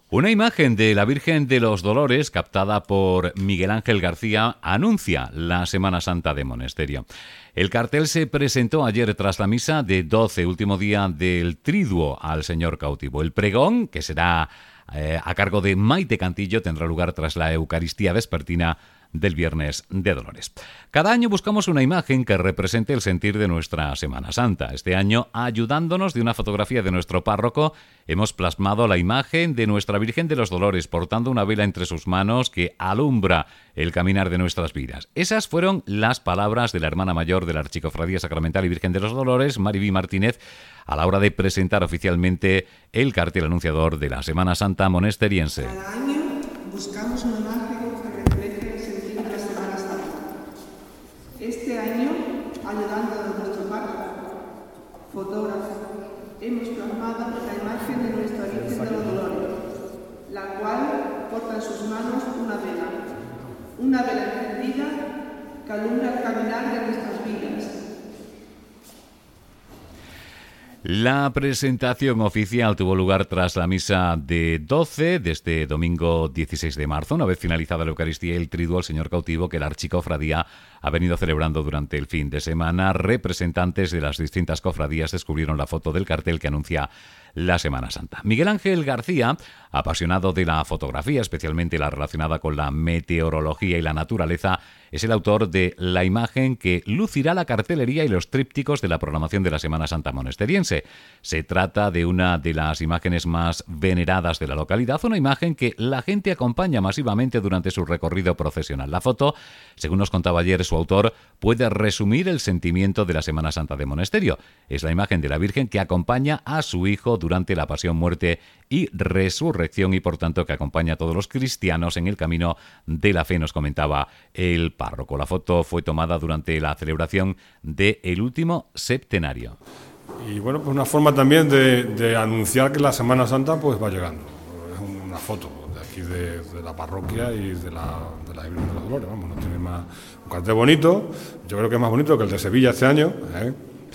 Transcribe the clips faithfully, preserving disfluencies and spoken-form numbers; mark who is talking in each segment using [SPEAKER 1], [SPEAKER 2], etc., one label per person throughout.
[SPEAKER 1] Una imagen de la Virgen de los Dolores, captada por Miguel Ángel García, anuncia la Semana Santa de Monesterio. El cartel se presentó ayer tras la misa de doce, último día del Triduo al Señor Cautivo. El pregón, que será eh, a cargo de Maite Cantillo, tendrá lugar tras la Eucaristía vespertina del Viernes de Dolores. Cada año buscamos una imagen que represente el sentir de nuestra Semana Santa. Este año, ayudándonos de una fotografía de nuestro párroco, hemos plasmado la imagen de nuestra Virgen de los Dolores portando una vela entre sus manos que alumbra el caminar de nuestras vidas. Esas fueron las palabras de la hermana mayor de la Archicofradía Sacramental y Virgen de los Dolores, Mariví Martínez, a la hora de presentar oficialmente el cartel anunciador de la Semana Santa monesteriense.
[SPEAKER 2] Cada año buscamos una imagen que refleje el sentir de la Semana Santa. Este año, ayudando a nuestro párroco, fotógrafo, hemos plasmado la imagen de nuestra Virgen de los Dolores, la cual porta en sus manos una vela, una vela encendida que alumbra el caminar de nuestras vidas.
[SPEAKER 1] La presentación oficial tuvo lugar tras la misa de doce de este domingo dieciséis de marzo, una vez finalizada la Eucaristía y el Triduo al Señor Cautivo que la Archicofradía ha venido celebrando durante el fin de semana. Representantes de las distintas cofradías descubrieron la foto del cartel que anuncia la Semana Santa. Miguel Ángel García, apasionado de la fotografía, especialmente la relacionada con la meteorología y la naturaleza, es el autor de la imagen que lucirá la cartelería y los trípticos de la programación de la Semana Santa monesteriense. Se trata de una de las imágenes más veneradas de la localidad, una imagen que la gente acompaña masivamente durante su recorrido procesional. La foto, según nos contaba ayer su autor, puede resumir el sentimiento de la Semana Santa de Monesterio. Es la imagen de la Virgen que acompaña a su hijo durante la pasión, muerte y resurrección y por tanto que acompaña a todos los cristianos en el camino de la fe, nos comentaba el párroco. La foto fue tomada durante la celebración del último septenario.
[SPEAKER 3] Y bueno, pues una forma también de, de anunciar que la Semana Santa pues va llegando. Es una foto de aquí de, de la parroquia y de la, de la Virgen de los Dolores. Vamos, no tiene más un cartel bonito. Yo creo que es más bonito que el de Sevilla este año, ¿eh?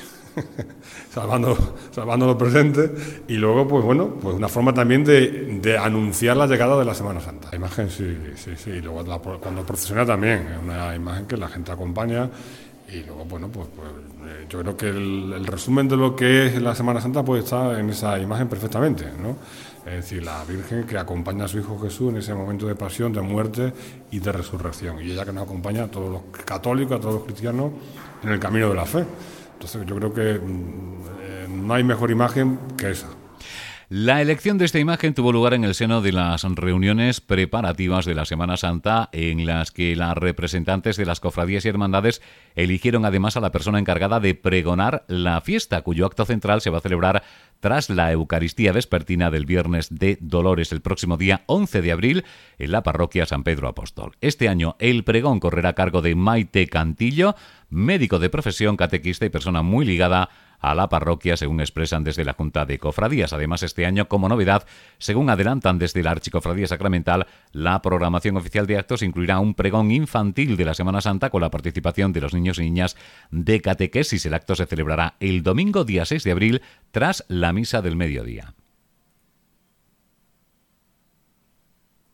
[SPEAKER 3] salvando, salvando los presentes. Y luego, pues bueno, pues una forma también de, de anunciar la llegada de la Semana Santa. La imagen sí, sí, sí. Y luego la, cuando procesiona también es una imagen que la gente acompaña. Y luego, bueno, pues, pues eh, yo creo que el, el resumen de lo que es la Semana Santa pues está en esa imagen perfectamente, ¿no? Es decir, la Virgen que acompaña a su Hijo Jesús en ese momento de pasión, de muerte y de resurrección. Y ella que nos acompaña a todos los católicos, a todos los cristianos en el camino de la fe. Entonces yo creo que eh, no hay mejor imagen que esa.
[SPEAKER 1] La elección de esta imagen tuvo lugar en el seno de las reuniones preparativas de la Semana Santa, en las que las representantes de las cofradías y hermandades eligieron además a la persona encargada de pregonar la fiesta, cuyo acto central se va a celebrar tras la Eucaristía vespertina del Viernes de Dolores el próximo día once de abril en la parroquia San Pedro Apóstol. Este año el pregón correrá a cargo de Maite Cantillo, médico de profesión, catequista y persona muy ligada a la parroquia, según expresan desde la Junta de Cofradías. Además, este año, como novedad, según adelantan desde la Archicofradía Sacramental, la programación oficial de actos incluirá un pregón infantil de la Semana Santa con la participación de los niños y niñas de catequesis. El acto se celebrará el domingo día seis de abril tras la misa del mediodía.